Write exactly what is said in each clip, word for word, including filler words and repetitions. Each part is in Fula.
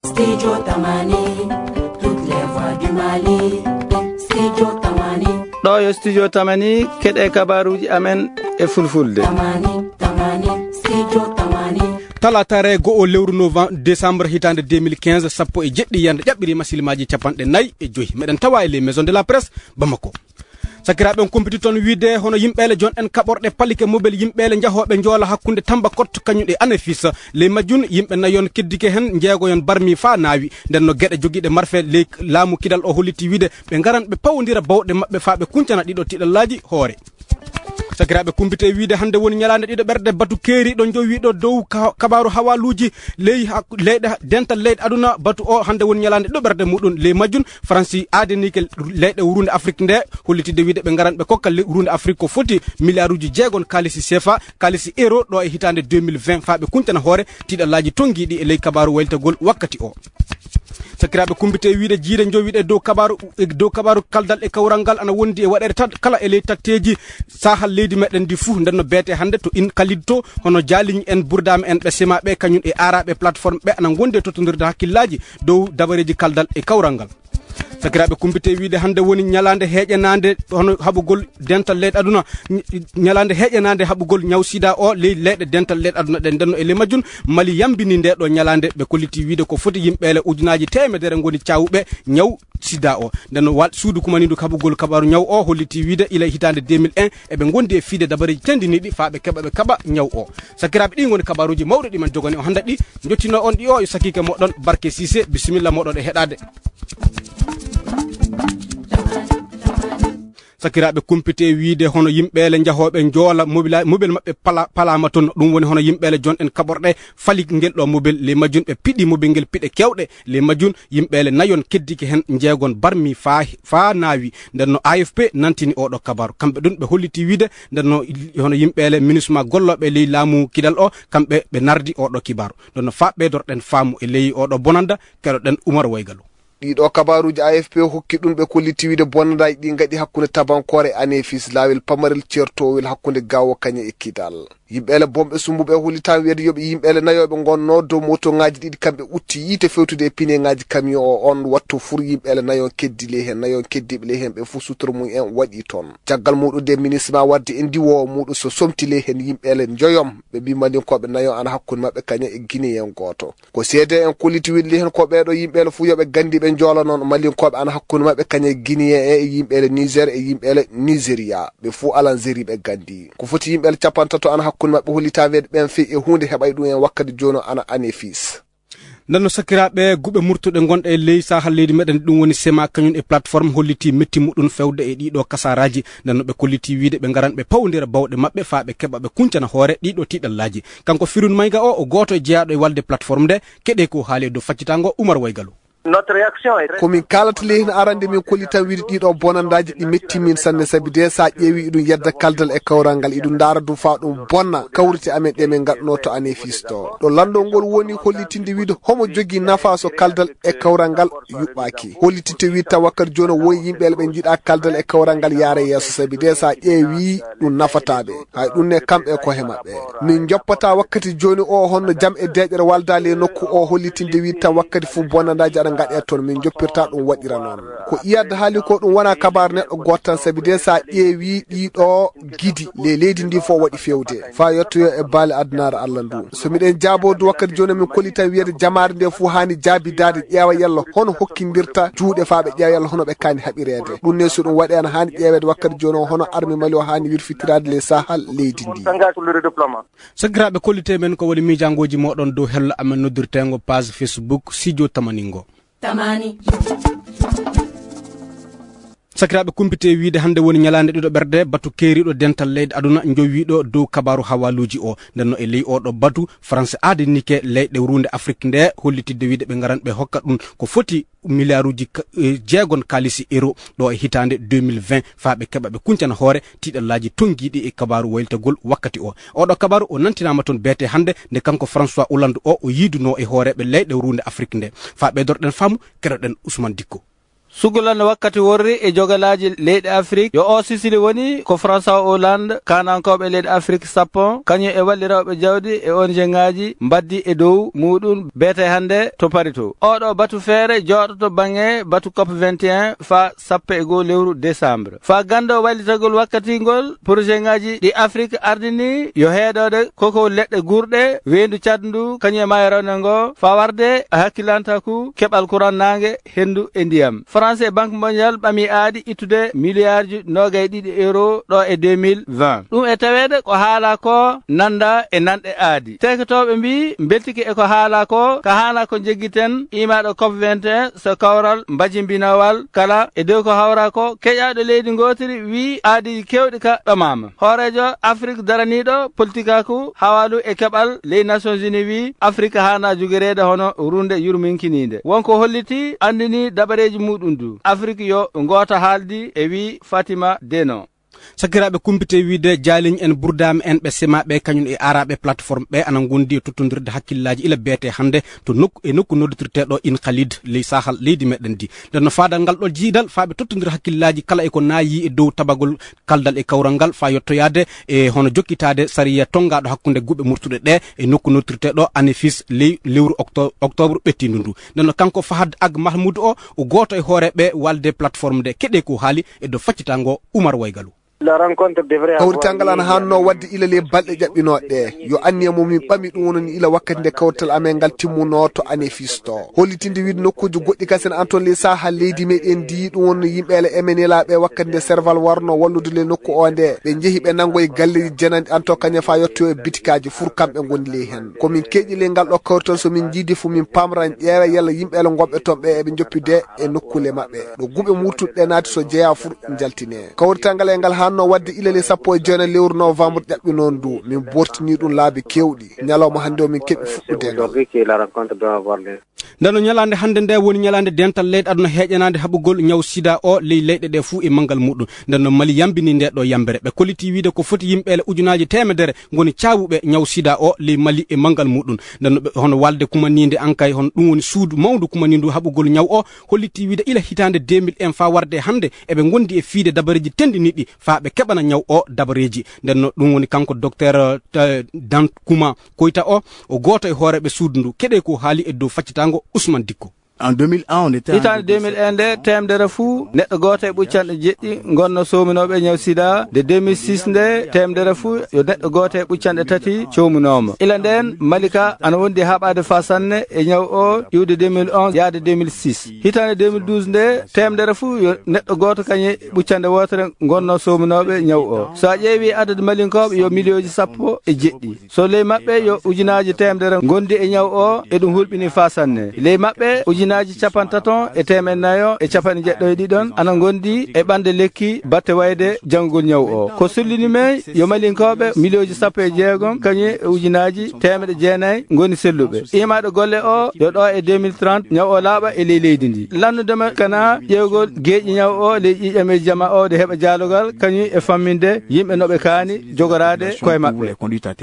Studio Tamani, toutes les voix du Mali. Studio Tamani. ɗo yo studio Tamani keɗe kabaruji amen e fulfulde. Tamani, Tamani, Studio Tamani. talatare go o lewru novembre décembre hitande deux mille quinze sappo e jeɗɗi yande ƴaɓɓiri masilmaji capanɗe nayyi e joyi meɗen tawa e les maisons de la presse Bamako. sakiraɓe on compiti toon wiide hono yimɓele jon en kaɓorɗe palike mobile yimɓele jahoɓe joola hakkude Tamba Kotte kañum e Anefis ley majjun yimɓe nayon keddike hen jeegoyon barmi fa naawi nden no gueɗe joguiɗe marfe ley laamu kidal o holliti wiide ɓe garan ɓe pawodira bawɗe mabɓe fa ɓe kuncana ɗiɗo tiɗallaji hoore. sakiraɓe kumpite wiide hande woni ñalande ɗiɗo ɓerde batu keeriɗo jowiɗo dow kabaru hawaluji ley leyɗe dental leyɗe aduna batu o hande woni ñalande ɗiɗo ɓerde muɗum ley majjun franci adenike leyɗe wurunde afrique nde hollitide wiide ɓe garan ɓe kokka wurunde afrique ko foti milliard uji jeegon kalisi CFA kalisi euro ɗo e hitande deux mille vingt fa ɓe kuncana hoore tiɗallaji tonguiɗi e ley kabaru wayltagol wakkati o. sakiraɓe kumbite wiide jiide jowiɗe dow kabaru dow kabaru kaldal e kawral ngal ana wondi e waɗere tad kala e ley takteji sahal leydi meɗen ndi fuu nden no beete hande to in kalidto hono jaaliñ en burdama en ɓe semaɓe kañum e araɓe plateforme ɓe ana gondi e tottodirde hakkillaji dow dabareji kaldal e kawral ngal. sakiraɓe kumbite wiide hande woni ñalande heƴenade hono haɓugol dental leyɗe aduna ñalande heƴenade haɓugol ñaw sida o ley leyɗe dental leyɗe aduna ɗen ndenno e ley majjun Mali yambini nde ɗo ñalande ɓe kolliti wiide ko foti yimɓele ujunaji temedere goni cawuɓe ñaw sida o ndenno wal suudu kumanidu haɓugol kabaru ñaw o holliti wiide ila hitande deux mille un eɓe gondi e fiide dabareji tendiniɗi fa ɓe keɓa ɓe kaɓa ñaw o. sakiraɓe ɗi goni kabaruji mawɗi ɗiman jogani o hande ɗi jottino on ɗi o yo sakike moɗon Barke Cissé bisimilla moɗon e heɗade. sakiraɓe kumpite wiide hono yimɓele jahoɓe joola mobile mobile mabɓe pala palama toon ɗum woni hono yimɓele jon en kaɓorɗe fali ngel ɗo mobile le majjun ɓe piɗi mobile ngel piɗe kewɗe le majjun yimɓele nayon keddiki hen jeegon barmi fa fa naawi ndenno A F P nantini oɗo kabaru kamɓe ɗum ɓe holliti wiide ndenno hono yimɓele ministre golloɓe ley laamu kidal o kamɓe ɓe nardi oɗo kibaru ndenno fa ɓeydorɗen faamu e ley oɗo bonanda keɗoɗen Oumar Waygalu. ɗiɗo kabaruji A F P hokki ɗum ɓe kolliti wiide bonnadaji ɗi gaɗi hakkude Tabankore Anefis laawel pamarel certowel hakkude Gawo Kañe e Kidal. yimɓele bomɓe sumbuɓe hollita wiide yoɓe yimɓele nayoɓe gonno dow moto ngaji ɗiɗi kamɓe utti yiite fewtude e pine ngaji camion o on wattu fur yimɓele nayon keddi ley hen nayon keddiɓe ley hen ɓe fo sutoro mum en waɗi toon caggal muɗum de ministre ma wadde en diwowo muɗum so somti ley hen yimɓele joyom ɓe mbi malinkoɓe nayon ana hakkude mabɓe kaña e guinéen goto ko seede en kolliti wiide ley hen ko ɓeɗo yimɓele fo yoɓe gandi ɓe joola noon malinkoɓe ana hakkude mabɓe kaña e guinéen e e yimɓele Niger e yimɓele Nigéria ɓe fo alanzeri ɓe gandi ko foti yimɓele capantato ana hakkude mabɓe hollita weede ɓen fe e hunde heɓay ɗum en wakkati joni ana Anefis. ndenno sakiraɓe guɓe murtuɗe gonɗe e ley sahal leydi meɗen ɗum woni sema kañum e plateforme holliti metti muɗum fewde e ɗiɗo kasaraji ndenno ɓe kolliti wiide ɓe garan ɓe pawdira bawɗe mabɓe fa ɓe keɓa ɓe kuncana hoore ɗiɗo tiɗallaji kanko Firun Mayga o o goto e jeeyaɗo e walde plateforme nde keɗe ko haali dow faccitango Oumar Waygalu. Notre réaction est komin kalata ley hen arande min kolli tan wiide ɗiɗo bonandaji ɗi metti min sanne saabi de sa ƴeewi iɗum yedda kaldal e kawral ngal iɗum daara ɗum fa ɗum bonna kawrite amen ɗe min gadduno to Anefis to ɗo landol ngol woni hollitinde wiide homo jogui nafa so kaldal e kawral ngal yuɓɓaki hollitinde wiide taw wakkati joni woyi yimɓele ɓe jiiɗa kaldal e kawral ngal yaara yeeso saabi de sa ƴeewi ɗum nafataɓe hay ɗum ne kamɓe kohe mabɓe min joppata wakkati joni o honno jaam e deƴere walda le nokku o hollitinde wiide taw wakkati fo bonandaji aɗa gaɗe toon min joppirta ɗum waɗira noon ko iyadde haali ko ɗum wona kabar neɗɗo goto tan saabi de sa ƴeewi ɗiɗo guidi le leydi ndi fo waɗi fewde fa yettoyo e baali adunare Allah ndu so miɗen jaabodu wakkati joni min kolli tan wiyeede jamare nde fo hani jaabidade ƴeewa yallo hono hokkidirta juuɗe fa ɓe ƴeewa yallo hono ɓe kani haɓirede ɗum ne so ɗum waɗi ana hani ƴeewede wakkati joni o hono armi Mali o hani wirfitirade les sahal leydi ndi. sakiraɓe kollite men ko woni miijangoji moɗon dow hello amen noddirtengo page Facebook Studio Tamaningo Tamani. sakiraɓe kumpite wiide hande woni ñalande ɗiɗo ɓerde batu keeriɗo dental leyɗe aduna jowiɗo dow kabaru hawaluji o ndenno e ley oɗo batu France adenike leyɗe wurunde Afrique nde hollitidde wiide ɓe garan ɓe hokka ɗum ko foti milliard uji jeegon kalisi euro ɗo e hitande deux mille vingt fa ɓe keɓa ɓe kuncana hoore tiɗallaji tonguiɗi e kabaru wayltagol wakkati o oɗo kabaru o nantinama toon beete hande nde kanko François Hollande o o yiiduno e hooreɓe leyɗe wurunde Afrique nde fa ɓeydorɗen faamu keɗoɗen Ousmane Dicko. sugulan wakkati worri e jogalaji leydi Afrique yo o Sicily woni ko François Hollande kanankoɓe leydi Afrique sappo kañum e wallirawɓe jawdi e O N G ngaji mbaddi e dow muɗum beete hande to Parito oɗo batu feere joɗoto bange batu COP vingt et un fa sappo e go lewru décembre fa gando wallitagol wakkati ngol projet ngaji ɗi Afrique ardini yo heeɗode koko leɗɗe gurɗe wendu caddu kañum e maayo rawne ngo fa warde hakkilantaku keɓal courant nangue hendu e ndiyam France e Banque mondiale ɓami aadi ittude milliard ji nogay ɗiɗi euro ɗo e deux mille vingt ɗum e tawede ko haala ko nanda e nanɗe aadi tektoɓe mbi beltiki e ko haala ko ka hana ko jeggiten imaɗo COP vingt et un so kawral mbajimbinawal kala e dow ko hawra ko keƴaɗo leydi gotiri wi aadi kewɗi ka ɗomama horejo Afrique daraniɗo politique aku hawalu e keɓal ley Nations Unies wi Afrique hana jogorede hono runde yurminkinide wonko holliti andini dabareji muɗum du Afrique yo ngota haaldi e wi Fatima Deno sakiraɓe kumpite wiide jaliñ en burdami en ɓe semaɓe kañum e araɓe plateforme ɓe ana gondi e tottodirde hakkillaji ila beete hande to nokku e nokku nodditirteɗo in Khalid ley sahal leydi meɗen di nden no fadal ngal ɗo jiidal faaɓe tottodir hakkillaji kala e ko naayi e dow tabagol kaldal e kawral ngal fa yettoyade e hono jokkitade sariya tongaɗo hakkude guɓe murtuɗe ɗe e nokku nodditirteɗo anefis ley lewru octobre ɓettindu ndu nden no kanko Fahad Ag Mahmoud o o goto e hooreɓe walde plateforme nde keɗe ko haali e dow faccitango Oumar Waygalou La rencontre devrait avoir kawritangal an hanno wadde ilale balɗe jaɓɓinoɗe yo anniya mo min ɓami ɗum wononi ila wakkati nde kawrital amen ngal timmuno to anefis to hollitinde wiide nokkuji goɗɗi kasen an toon ley saha leydi meɗen di ɗum wonno yimɓele emenelaɓe wakkati nde serval warno wallude le nokku o nde ɓe jeehi ɓe nango e galleji janandi an to kañum fa yetto e bitikaji fur kamɓe gondi ley hen komin keƴi le ngal ɗo kawrital somin jiidi fo min pamran ƴeewa yalla yimɓele gonɓe toon ɓe eɓe joppide e nokkule mabɓe ɗo guɓe murtuɗe naati so jeeya fur jaltine kawritangal e ngal hanno wadde ilale sappo e joona lewru novembre ƴaɓɓi noon du min bortini ɗum laabi kewɗi ñalawma hande o min keɓi fuɗɗude ngal ndeno ñalande hande nde woni ñalande dental leyɗe aduna heƴanade haɓugol ñaw sida o ley leyɗe ɗe fuu e manggal muɗum ndenno Mali yambini nde ɗo yambere ɓe koliti wiide ko foti yimɓele ujunaji temedere goni cawuɓe ñaw sida o ley Mali e manggal muɗum ndenno ɓe hono walde kumanide ankay hono ɗum woni suudu mawdu kumanindu haɓugol ñaw o holliti wiide ila hitande deux mille un fa warde hande eɓe gondi e fiide dabareji tendiniɗi fa ɓe keɓana ñaw o dabareji ndenno ɗum woni kanko docteur Dan Kuma Koyta o o goto e hooreɓe suudu ndu keɗe ko haali e dow faccitango Ousmane Dicko en deux mille un on était hitande deux mille un nde temedere fuu neɗɗo goto e ɓuccanɗe jeɗɗi gonno sominoɓe ñaw sida de deux mille six nde temedere fuu yo neɗɗo goto e ɓuccanɗe tati comunoma ila nden Malika ana wondi haɓade fa sanne e ñaw o iwde deux mille onze yaade deux mille six hitande deux mille douze nde temedere fuu yo neɗɗo goto kañe ɓuccanɗe wotere gonno sominoɓe ñaw o so a ƴeewi adade malinkoɓe yo million ji sappo e jeɗɗi so ley mabɓe yo ujunaji temedere gondi e ñaw o e ɗum hulɓini fa sanne ley mabɓe ujunaji capan taton e temen nayo e capanɗe jeɗɗo e ɗiɗon ana gondi e ɓande lekki batte wayde janggol ñaw o ko sullini men yo malinkoɓe million ji sappo e jeegom kañum e ujunaji temeɗe jeenayyi goni selluɓe imaɗo golle o yo ɗo e deux mille trente ñaw o laaɓa e ley leydi ndi lannudema kana ƴewgol geeƴi ñaw o ley ƴiƴam jama o de heɓa jaalogal kañum e famminde yimɓe noɓe kaani jogorade koye maɓɓe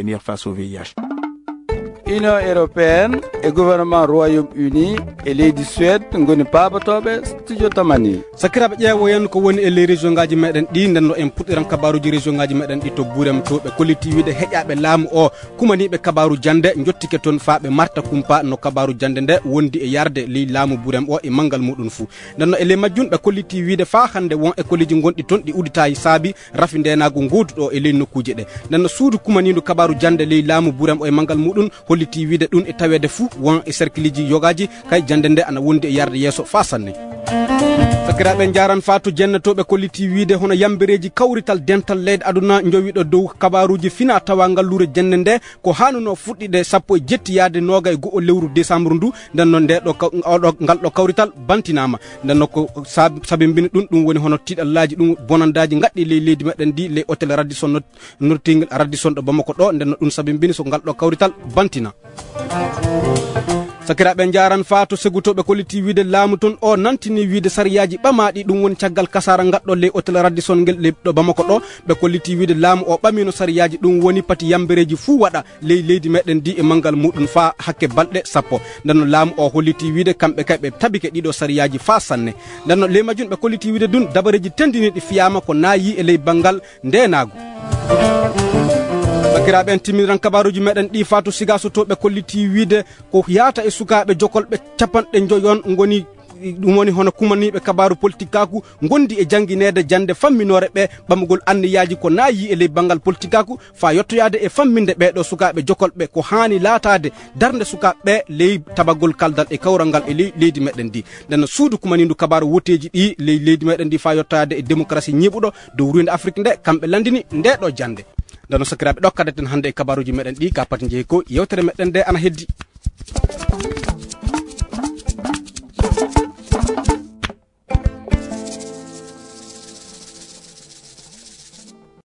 Union européenne e gouvernement Royaume-Uni e leydi Suède ngoni pabatoɓe studio tamani sakiraɓe ƴeewoyen ko woni e ley région ngaji meɗen ɗi ndenno en puɗɗiran kabaruji région ngaji meɗen ɗi to Burem to ɓe kolliti wiide heƴaɓe laamu o kumaniɓe kabaru jande jottike toon fa ɓe marta kumpa no kabaru jande nde wondi e yarde ley laamu Burem o e manggal muɗum fuu ndenno e ley majjum ɓe kolliti wiide fa hande won école ji gonɗi toon ɗi uditayi saabi rafi ndenago goduɗo e ley nokkuji ɗe ndenno suudu kumanidu kabaru jande ley laamu Burem o e manggal muɗum holliti wiide ɗum e tawede fuu won e cercle ji yogaji kay jande nde ana wondi e yarde yeeso fa sanne sakiraɓe jaran fatu jennetoɓe kolliti wiide hono yambereji kawrital dental leyɗe aduna jowiɗo dow kabaruji fina tawa ngallure jande nde ko hanuno fuɗɗiɗe sappo e jetti yaade noga e go'o lewru décembre ndu ndenno nde ɗo oɗo ngal ɗo kawrital bantinama ndenno ko sabimbini ɗum ɗum woni hono tiɗallaji ɗum bonandaji gadɗi ley leydi meɗen ndi ley hôtel Radisson Nottingue Radisson ɗo Bamako ɗo ndenno ɗum sabimbini so ngal ɗo kawrital bantina sakiraɓe jaran fato segutoɓe kolliti wiide laamu ton o nantini wiide sariyaji ɓamaɗi ɗum woni caggal kasara gadɗo le hôtel Radisson ngel le ɗo Bamako ɗo ɓe kolliti wiide laamu o ɓamino sariyaji ɗum woni pati yambereji fuu waɗa ley leydi meɗen di e mangal muɗum fa hakke balɗe sappo ndenno laamu o holliti wiide kamɓe kay ɓe tabike ɗiɗo sariyaji fa sanne ndenno ley majjum ɓe kolliti wiide dun dabareji tendiniɗi fiyama ko nayi e ley banggal ndenagu. Bakiraɓe en timmiran kabaruji meɗen ɗi fatu siga sotoɓe kolliti wiide ko yaata e sukaɓe jokolɓe capanɗe joyon ngoni ɗum woni hono kumaniɓe kabaru politique kaku gondi e janguinede jande famminore ɓe ɓamugol anniyaji ko nayi e ley banggal politique kaku fa yettoyade e famminde ɓeɗo sukaɓe jokolɓe ko hani latade darde sukaɓe ley tabagol kaldal e kawral ngal e ley leydi meɗen ndi nden suudu kumanindu kabaru woteji ɗi ley leydi meɗen ndi fa yettoyade e démocratie ñiɓuɗo dow ruyde Afrique nde kamɓe landini ndeɗo jande ndeno sakiraɓe ɗokkadeten hande e kabaruji meɗen ɗi ka pati jeeyi ko yewtere meɗen nde ana heddi.